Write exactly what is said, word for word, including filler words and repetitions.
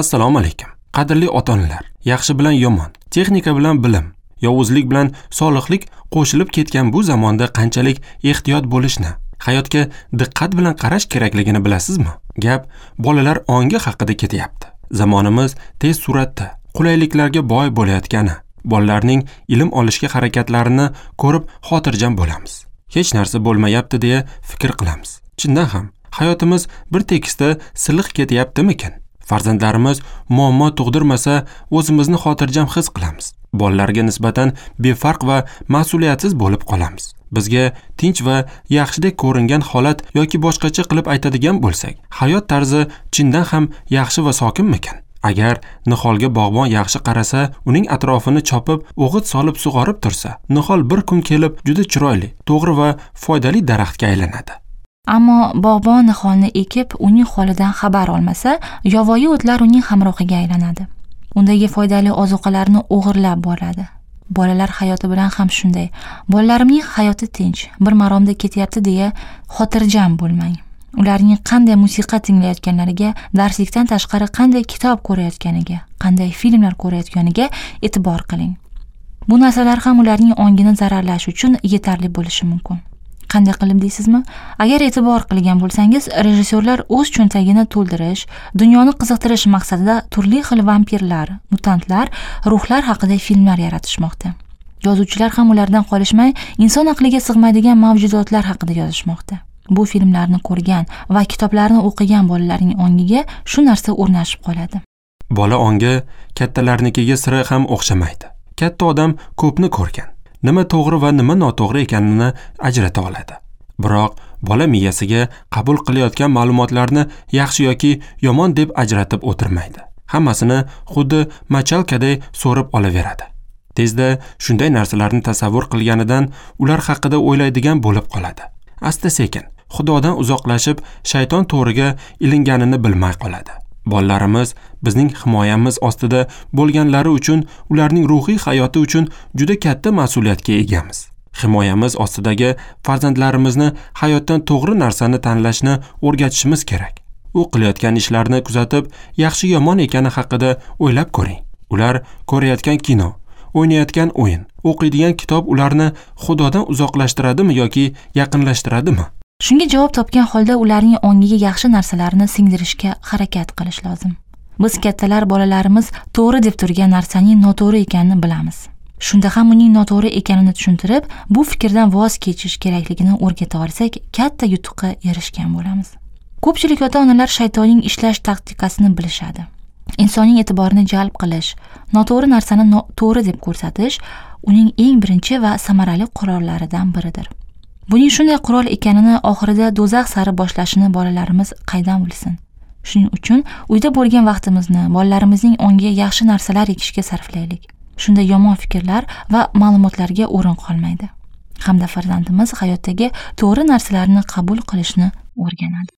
Assalomu alaykum. Qadrli ota-onalar, yaxshi bilan yomon, texnika bilan bilim, yovuzlik bilan solihlik qo'shilib ketgan bu zamonda qanchalik ehtiyot bo'lishni, hayotga diqqat bilan qarash kerakligini bilasizmi? Gap bolalar ongi haqida ketyapti. Zamonimiz tez suratda qulayliklarga boy bo'layotgani, bolalarning ilm olishga harakatlarini ko'rib xotirjam bo'lamiz. Hech narsa bo'lmayapti deya fikr qilamiz. Chindan ham hayotimiz bir tekisda siliq ketyaptimikin? Farzandlarimiz muammo tug'dirmasa, o'zimizni xotirjam his qilamiz. Bolalarga nisbatan befarq va mas'uliyatsiz bo'lib qolamiz. Bizga tinch va yaxshidek ko'ringan holat yoki boshqacha qilib aytadigan bo'lsak, hayot tarzi chindan ham yaxshi va sokinmikan? Agar niholga bog'bon yaxshi qarasa, uning atrofini chopib, o'g'it solib sug'orib tursa, nihol bir kun kelib juda chiroyli, to'g'ri va foydali daraxtga aylanadi. Ammo bog'bon niholni ekib, uning holidan xabar olmasa, yovvoyi o'tlar uning hamrohiga aylanadi. Undagi foydali ozuqalarni o'g'irlab boradi. Bolalar hayoti bilan ham shunday. Bolalarimning hayoti tinch, bir maromda ketyapti deya xotirjam bo'lmang. Ularning qanday musiqa tinglayotganlariga, darslikdan tashqari qanday kitob ko'rayotganiga, qanday filmlar ko'rayotganiga e'tibor qiling. Bu narsalar ham ularning ongini zararlash uchun yetarli bo'lishi mumkin. Qanday qilib deysizmi? Agar e'tibor qilgan bo'lsangiz, rejissyorlar o'z cho'ntagini to'ldirish, dunyoni qiziqtirish maqsadida turli xil vampirlar, mutantlar, ruhlar haqida filmlar yaratishmoqda. Yozuvchilar ham ulardan qolishmay, inson aqliga sig'maydigan mavjudotlar haqida yozishmoqda. Bu filmlarni ko'rgan va kitoblarni o'qigan bolalarning ongiga shu narsa o'rnashib qoladi. Bola ongi kattalarnikiga sira ham o'xshamaydi. Katta odam ko'pni ko'rgan. Nima to'g'ri va nima noto'g'ri ekanini ajrata oladi. Biroq bola miyasiga qabul qilayotgan ma'lumotlarni yaxshi yoki yomon deb ajratib o'tirmaydi. Hammasini xuddi machalkaday so'rib olaveradi. Tezda shunday narsalarni tasavvur qilganidan ular haqida o'ylaydigan bo'lib qoladi. Asta-sekin Xudodan uzoqlashib, shayton to'riga ilinganini bilmay qoladi. Bolalarimiz bizning himoyamiz ostida bo'lganlari uchun ularning ruhiy hayoti uchun juda katta mas'uliyatga egamiz. Himoyamiz ostidagi farzandlarimizni hayotdan to'g'ri narsani tanlashni o'rgatishimiz kerak. U qilayotgan ishlarni kuzatib, yaxshi yomon ekani haqida o'ylab ko'ring. Ular ko'rayotgan kino, o'ynayotgan o'yin, o'qiydigan kitob ularni Xudodan uzoqlashtiradimi yoki yaqinlashtiradimi? Shunga javob topgan holda ularning ongiga yaxshi narsalarni singdirishga harakat qilish lozim. Biz kattalar bolalarimiz to'g'ri deb turgan narsaning noto'g'ri ekanini bilamiz. Shunda ham uning noto'g'ri ekanini tushuntirib, bu fikrdan voz kechish kerakligini o'rgata olsak, katta yutuqqa erishgan bo'lamiz. Ko'pchilik ota-onalar shaytonning ishlash taktikasini bilishadi. Insonning e'tiborini jalb qilish, noto'g'ri narsani to'g'ri deb ko'rsatish uning eng birinchi va samarali qurollaridan biridir. Buning shunday qurol ekanini oxirida do'zax sari boshlashini bolalarimiz qaydan bilsin? Shuning uchun uyda bo'lgan vaqtimizni bolalarimizning ongiga yaxshi narsalar ekishga sarflaylik. Shunda yomon fikrlar va ma'lumotlarga o'rin qolmaydi. Hamda farzandimiz hayotdagi to'g'ri narsalarni qabul qilishni o'rganadi.